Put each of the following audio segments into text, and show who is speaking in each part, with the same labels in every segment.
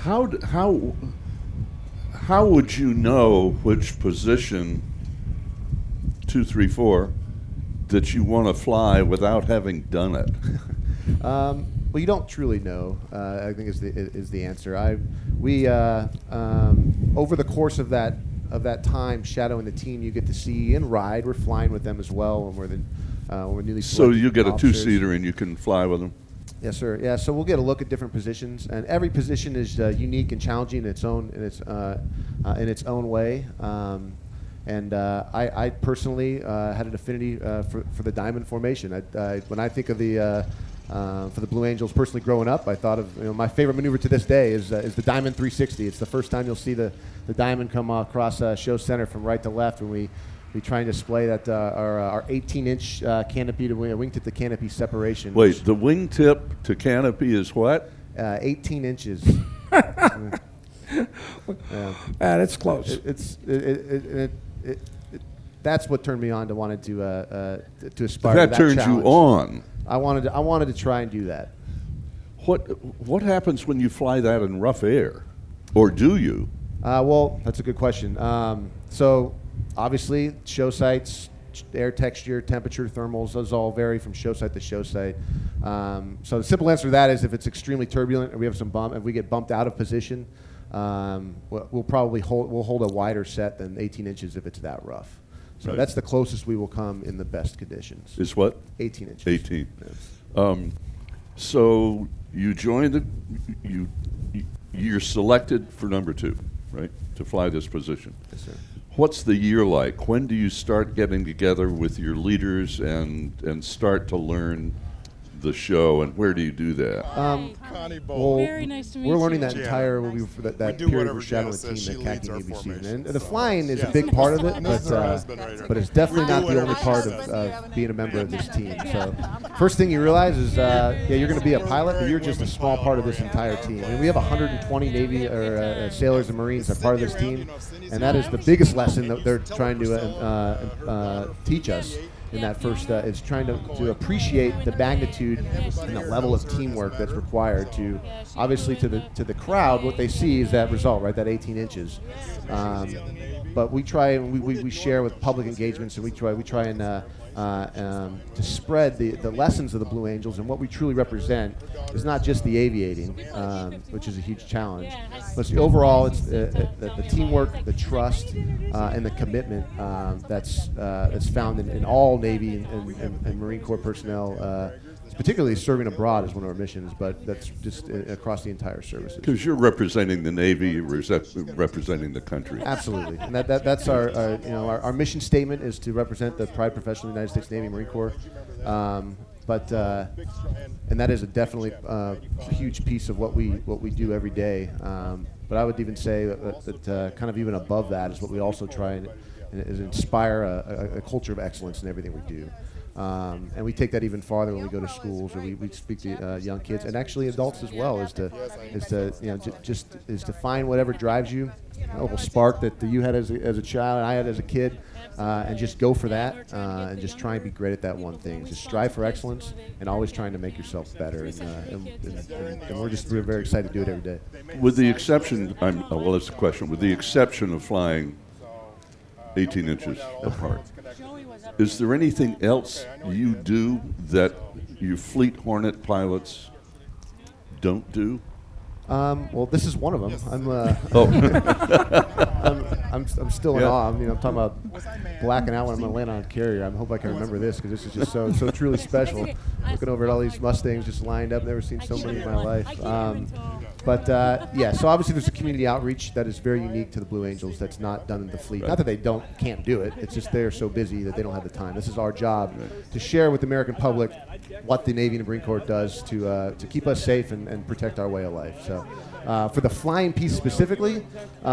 Speaker 1: how would you know which position 2, 3, 4 that you want to fly without having done it?
Speaker 2: Well, you don't truly know. I think is the answer. We over the course of that time shadowing the team, you get to see and ride. We're flying with them as well when we're newly.
Speaker 1: So you get
Speaker 2: officers.
Speaker 1: a 2-seater and you can fly with them.
Speaker 2: Yes, sir. Yeah, so we'll get a look at different positions, and every position is unique and challenging in its own way. I personally had an affinity for the diamond formation. When I think of for the Blue Angels, personally growing up, I thought of my favorite maneuver to this day is the Diamond 360. It's the first time you'll see the diamond come across show center from right to left when we try and display that our 18-inch canopy to wingtip to canopy separation.
Speaker 1: Wait, the wingtip to canopy is what?
Speaker 2: 18 inches.
Speaker 3: That's close.
Speaker 2: That's what turned me on to wanted to aspire.
Speaker 1: That
Speaker 2: to that
Speaker 1: turned
Speaker 2: challenge.
Speaker 1: you on.
Speaker 2: I wanted to try and do that.
Speaker 1: What happens when you fly that in rough air, or do you?
Speaker 2: Well, that's a good question. So obviously, show sites, air texture, temperature, thermals, those all vary from show site to show site. So the simple answer to that is if it's extremely turbulent or we have some bump, if we get bumped out of position, we'll probably hold a wider set than 18 inches if it's that rough. So
Speaker 1: right.
Speaker 2: That's the closest we will come in the best conditions.
Speaker 1: Is what?
Speaker 2: 18 inches.
Speaker 1: 18.
Speaker 2: Yeah.
Speaker 1: So you join you're selected for number 2, right, to fly this position.
Speaker 2: Yes, sir.
Speaker 1: What's the year like? When do you start getting together with your leaders and start to learn the show, and where do you do that?
Speaker 2: Well,
Speaker 4: Very nice to meet
Speaker 2: we're learning
Speaker 4: you.
Speaker 2: that entire that
Speaker 5: do
Speaker 2: period
Speaker 5: whatever
Speaker 2: we're shadowing
Speaker 5: Janice
Speaker 2: the
Speaker 5: says.
Speaker 2: team
Speaker 5: She
Speaker 2: at
Speaker 5: leads
Speaker 2: Khaki
Speaker 5: our
Speaker 2: Navy season. And
Speaker 5: formations.
Speaker 2: the flying is
Speaker 5: Yeah.
Speaker 2: a big part of it,
Speaker 5: And this is her husband right here.
Speaker 2: but it's definitely
Speaker 5: We
Speaker 2: not
Speaker 5: do
Speaker 2: the only
Speaker 5: whatever
Speaker 2: part
Speaker 5: she
Speaker 2: of
Speaker 5: says.
Speaker 2: being a member of this team. So first thing you realize is, you're going to be a pilot, but you're just a small part of this entire team. I mean, we have 120 Navy or sailors and Marines that are part of this team, and that is the biggest lesson that they're trying to teach us. In that first, is trying to appreciate the magnitude and the level of teamwork that's required to, obviously, to the crowd. What they see is that result, right? That 18 inches. But we try and we share with public engagements, and we try and to spread the lessons of the Blue Angels, and what we truly represent is not just the aviating, which is a huge challenge, but overall it's the teamwork, the trust, and the commitment that's found in all Navy and Marine Corps personnel. Particularly serving abroad is one of our missions, but that's just across the entire services.
Speaker 1: Because you're representing the Navy, you're representing the country.
Speaker 2: Absolutely, and that's our mission statement is to represent the pride professional United States Navy Marine Corps, and that is definitely a huge piece of what we do every day. But I would even say that kind of even above that is what we also try and is inspire a culture of excellence in everything we do. And we take that even farther when we go to schools or we speak to young kids and actually adults as well. Is to find whatever drives you, a little spark that you had as a child and I had as a kid, and just go for that and just try and be great at that one thing. Just strive for excellence and always trying to make yourself better. And we're very excited to do it every day.
Speaker 1: With the exception, that's the question. With the exception of flying 18 inches apart. Is there anything else you do that your Fleet Hornet pilots don't do?
Speaker 2: Well, this is one of them. I'm still in awe. I'm talking about blacking out when I'm going to land on a carrier. I hope I can remember this because this is just so truly special. Looking over at all these Mustangs just lined up, never seen so many in my life. So obviously there's a community outreach that is very unique to the Blue Angels that's not done in the fleet. Not that they can't do it. It's just they're so busy that they don't have the time. This is our job to share with the American public what the Navy and the Marine Corps does to keep us safe and protect our way of life. So for the flying piece specifically,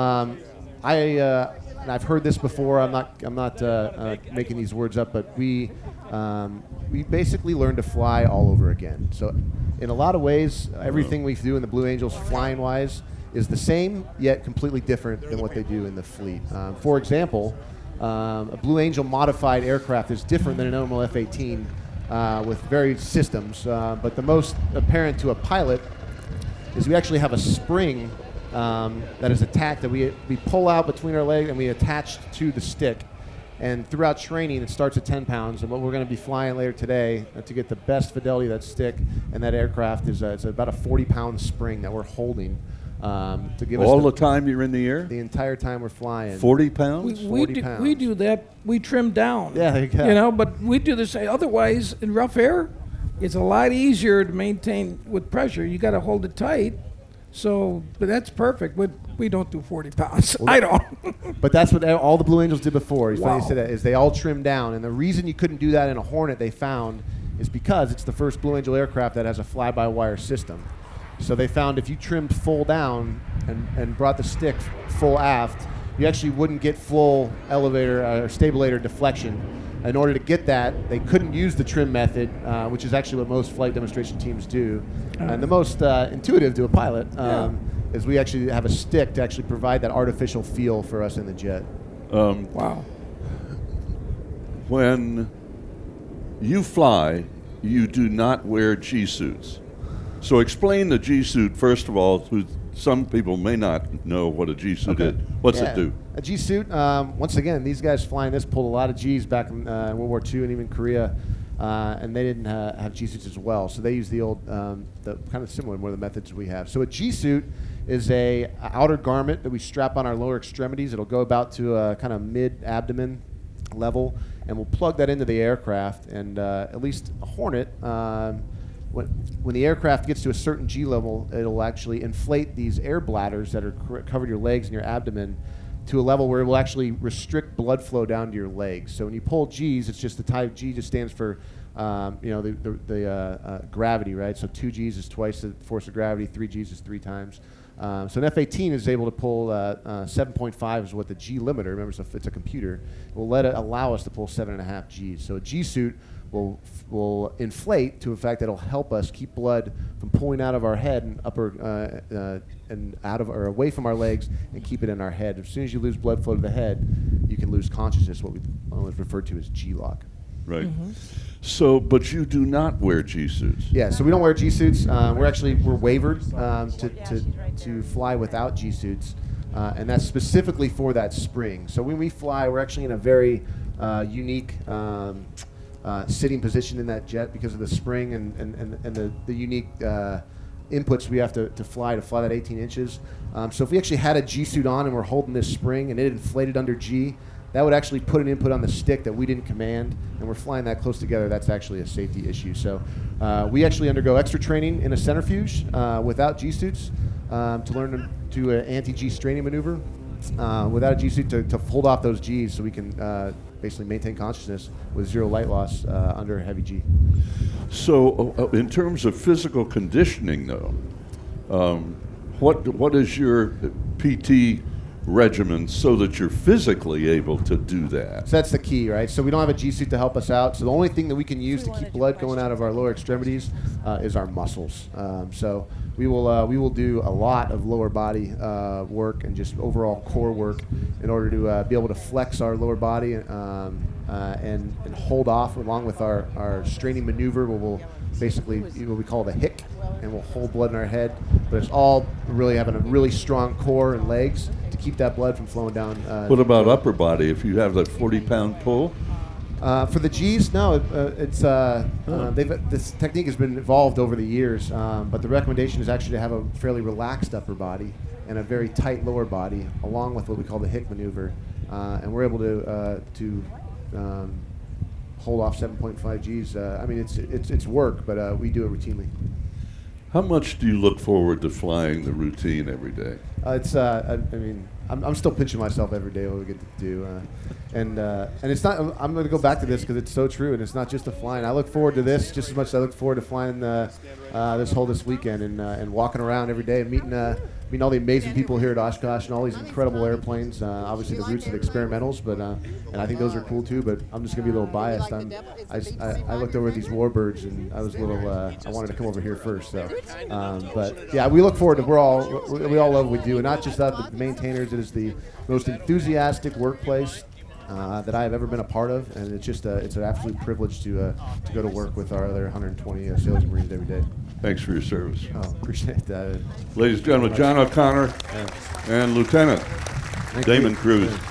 Speaker 2: and I've heard this before. I'm not making these words up, but we basically learn to fly all over again. So in a lot of ways, everything we do in the Blue Angels flying-wise is the same, yet completely different than what they do in the fleet. For example, a Blue Angel modified aircraft is different than a normal F-18 with varied systems, but the most apparent to a pilot is we actually have a spring that is attached, that we pull out between our legs and we attach to the stick. And throughout training, it starts at 10 pounds. And what we're going to be flying later today to get the best fidelity of that stick and that aircraft is it's about a 40-pound spring that we're holding to give us
Speaker 1: all the time you're in the air?
Speaker 2: The entire time we're flying.
Speaker 1: 40 pounds?
Speaker 2: 40 pounds.
Speaker 3: We do that. We trim down.
Speaker 2: Yeah, there you go.
Speaker 3: But we do the same. Otherwise, in rough air, it's a lot easier to maintain with pressure. You got to hold it tight. So, but that's perfect. We don't do 40 pounds. I don't.
Speaker 2: But that's what all the Blue Angels did before. It's funny you
Speaker 3: Wow.
Speaker 2: said that, is they all trimmed down. And the reason you couldn't do that in a Hornet, they found, is because it's the first Blue Angel aircraft that has a fly-by-wire system. So they found if you trimmed full down and brought the stick full aft, you actually wouldn't get full elevator or stabilator deflection. In order to get that, they couldn't use the trim method, which is actually what most flight demonstration teams do. And the most intuitive to a pilot is we actually have a stick to actually provide that artificial feel for us in the jet.
Speaker 3: Wow.
Speaker 1: When you fly, you do not wear G-suits. So explain the G-suit, first of all, to some people may not know what a G-suit is. What's it do?
Speaker 2: A G-suit, once again, these guys flying this pulled a lot of Gs back in World War II and even Korea, and they didn't have G-suits as well. So they use the old, the kind of similar to one of the methods we have. So a G-suit is a outer garment that we strap on our lower extremities. It'll go about to a kind of mid-abdomen level, and we'll plug that into the aircraft. And at least a Hornet, when the aircraft gets to a certain G level, it'll actually inflate these air bladders that are covered your legs and your abdomen to a level where it will actually restrict blood flow down to your legs. So when you pull G's, it's just the type G just stands for the gravity, right? So 2 G's is twice the force of gravity, 3 G's is 3 times. So an F-18 is able to pull 7.5 is what the G limiter, remember it's a computer, will allow us to pull 7.5 G's. So a G suit will inflate to a fact that it'll help us keep blood from pulling out of our head and and out of or away from our legs and keep it in our head. As soon as you lose blood flow to the head, you can lose consciousness, what we always refer to as G-lock.
Speaker 1: Right. So, but you do not wear G-suits.
Speaker 2: Yeah, so we don't wear G-suits. We're waivered to fly without G-suits, and that's specifically for that spring. So when we fly, we're actually in a very unique sitting position in that jet because of the spring and the unique inputs we have to fly that 18 inches. So if we actually had a G-suit on and we're holding this spring and it inflated under G, that would actually put an input on the stick that we didn't command, and we're flying that close together. That's actually a safety issue. So we actually undergo extra training in a centrifuge without G-suits to learn to do an anti-G straining maneuver without a G-suit to hold off those Gs so we can basically maintain consciousness with zero light loss under a heavy G.
Speaker 1: So in terms of physical conditioning, though, what is your PT regimen so that you're physically able to do that?
Speaker 2: So that's the key, right? So we don't have a G-suit to help us out. So the only thing that we can use to keep blood going out of our lower extremities is our muscles. So we will do a lot of lower body work and just overall core work in order to be able to flex our lower body and hold off along with our straining maneuver where we'll basically what we call the hick, and we'll hold blood in our head. But it's all really having a really strong core and legs to keep that blood from flowing down.
Speaker 1: What about upper body? If you have that 40-pound pull?
Speaker 2: For the G's, no. This technique has been evolved over the years, but the recommendation is actually to have a fairly relaxed upper body and a very tight lower body, along with what we call the hick maneuver, and we're able to hold off 7.5 G's. I mean, it's work, but we do it routinely.
Speaker 1: How much do you look forward to flying the routine every day?
Speaker 2: I'm still pinching myself every day what we get to do, and it's not. I'm going to go back to this because it's so true, and it's not just the flying. I look forward to this just as much as I look forward to flying this weekend and walking around every day and meeting all the amazing people here at Oshkosh and all these incredible airplanes. Obviously the roots of the experimentals, but and I think those are cool too. But I'm just going to be a little biased. I looked over at these warbirds and I was a little. I wanted to come over here first. So, but yeah, we look forward to. We all love what we do, and not just that. The maintainers. It is the most enthusiastic workplace that I have ever been a part of, and it's an absolute privilege to go to work with our other 120 sailors and Marines every day.
Speaker 1: Thanks for your service.
Speaker 2: Oh, appreciate that.
Speaker 1: Ladies and gentlemen, John O'Connor and Lieutenant Damon Cruz.